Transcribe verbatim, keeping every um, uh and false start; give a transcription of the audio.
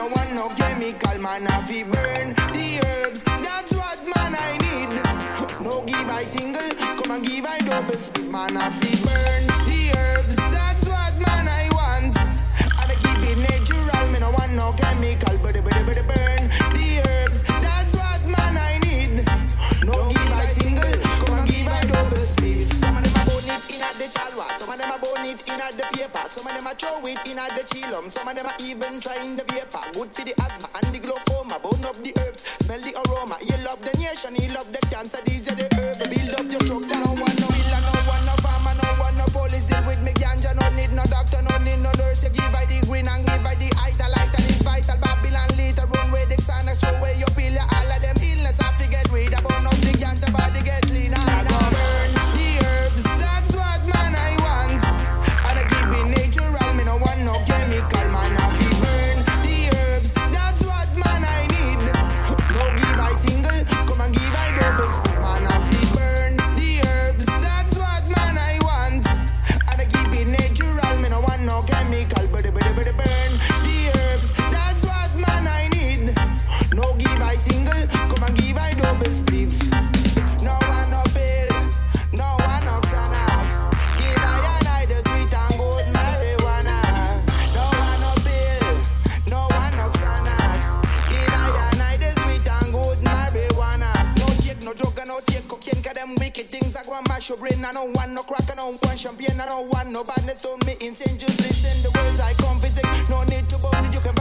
no want no chemical, man, I fi burn the herbs. That's what man I need. No give I single, come and give I double speed, man, I fi burn the herbs. That's what man I want. And I keep it natural, me no want no chemical, but but but burn the herbs. That's what man I need. No give I single, come and give I double speed. Some of them a bone it in at the chalwa, some of them a bone it in at the paper, some of them a throw it in at the chillum, some of them a even trying the vapor. Good for the asthma and the glaucoma, bone up the herbs, smell the aroma. You love the nation, you love the cancer, these are the herbs. Build up your structure. No one no villa, no one no farmer, no one no police. Deal with me ganja, no need no doctor, no need no nurse. You give by the green and give by the ital, light and it's vital. Babylon later run where the sun is show where you feel ya. All of them illness have to get rid of. Burn up the ganja, body get clean. I go burn the herbs. That's what man I want. And I keep it natural. Me no want no chemical, man. I fi burn the herbs. That's what man I need. No give I single, come and give I double speed, man. I fi burn the herbs. That's what man I want. And I keep it natural. Me no want no chemical, but but but burn the herbs. That's what man I need. No give I single, come and give I double speed. No one no pill, no one no Xanax. Give I and I the sweet and good marijuana. No one no pill, no one no Xanax. Give I and I the sweet and good marijuana. No take no drug and no take cocaine, 'cause them wicked things I go and mash your brain. I don't want no crack, I don't want champagne, I don't want no badness. Don't me insane, just listen the words I come visit. No need to bone it, you can